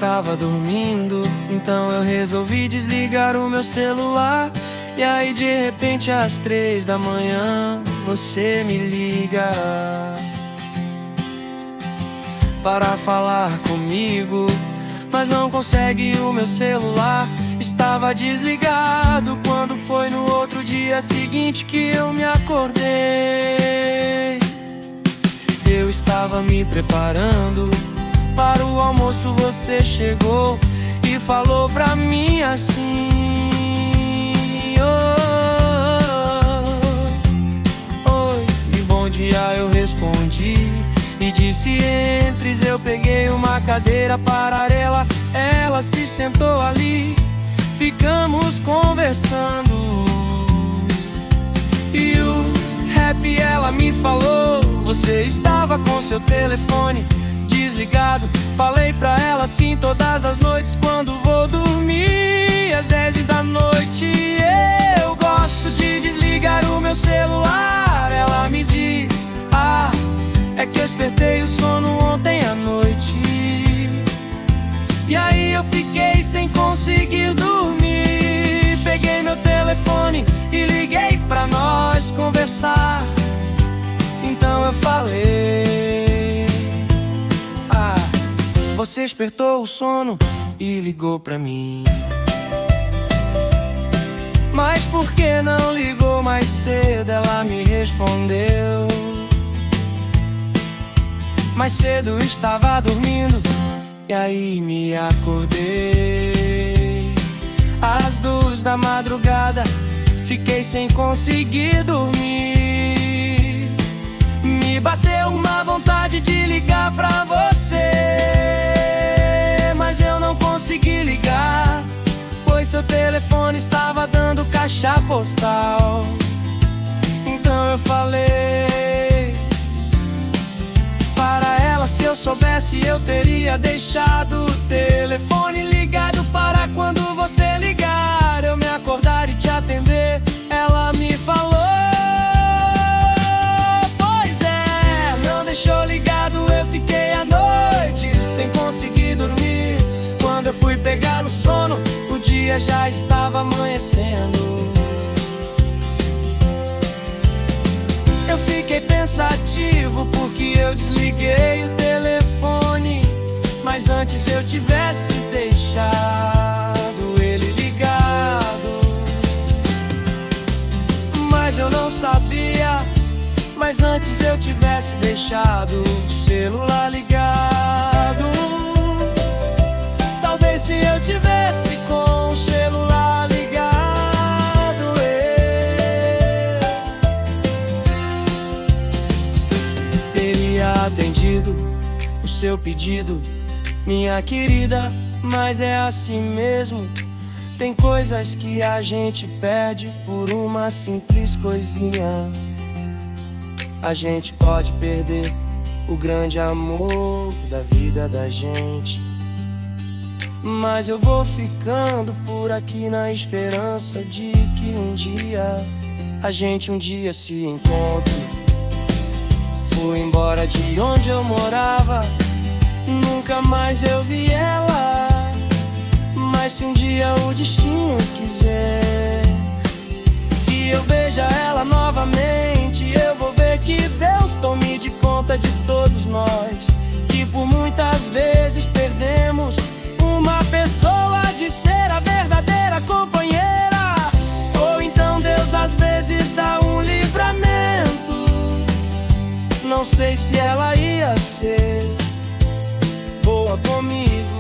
estava dormindo, então eu resolvi desligar o meu celular. E aí de repente às 3 da manhã você me liga para falar comigo, mas não consegue, o meu celular estava desligado. Quando foi no outro dia seguinte que eu me acordei, eu estava me preparando para o almoço, você chegou e falou pra mim assim: oi, e bom dia, eu respondi e disse entres. Eu peguei uma cadeira para ela se sentou ali, ficamos conversando. E o rap, ela me falou, você estava com seu telefone desligado. Falei pra ela assim todas as noites quando vou dormir, às 10 da noite. Eu gosto de desligar o meu celular. Ela me diz: ah, é que eu espertei o sono ontem à noite. E aí eu fiquei sem conseguir dormir. Peguei meu telefone e liguei pra nós conversar. Então eu falei: ah, você espertou o sono e ligou pra mim. Mas por que não ligou mais cedo? Ela me respondeu: mais cedo estava dormindo. E aí me acordei às 2 da madrugada, fiquei sem conseguir dormir. Me bateu uma vontade de ligar pra você, mas eu não consegui ligar, pois seu telefone estava dando caixa postal. Então eu falei para ela, se eu soubesse eu teria deixado o telefone ligado para quando você ligar eu me acordar e te atender. Ela me falou: pois é, não deixou ligado, eu fiquei a noite sem conseguir dormir. Quando eu fui pegar no sono, o dia já estava amanhecendo. Eu fiquei pensativo porque eu desliguei o telefone, mas antes eu tivesse deixado ele ligado. Mas eu não sabia, mas antes eu tivesse deixado o celular ligado. Talvez se eu tivesse com o celular ligado, teria atendido o seu pedido, minha querida. Mas é assim mesmo, tem coisas que a gente perde por uma simples coisinha. A gente pode perder o grande amor da vida da gente, mas eu vou ficando por aqui na esperança de que um dia a gente se encontre. Fui embora de onde eu morava, nunca mais eu vi ela. Mas se um dia o destino quiser que eu veja ela novamente, eu vou ver que Deus tome de conta de todos nós, que por muitas vezes perdemos uma pessoa de ser a verdadeira companheira. Ou então Deus às vezes dá um livramento. Não sei se ela ia ser boa comigo,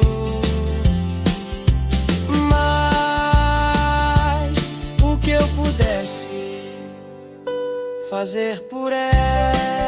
mas o que eu pudesse fazer por ela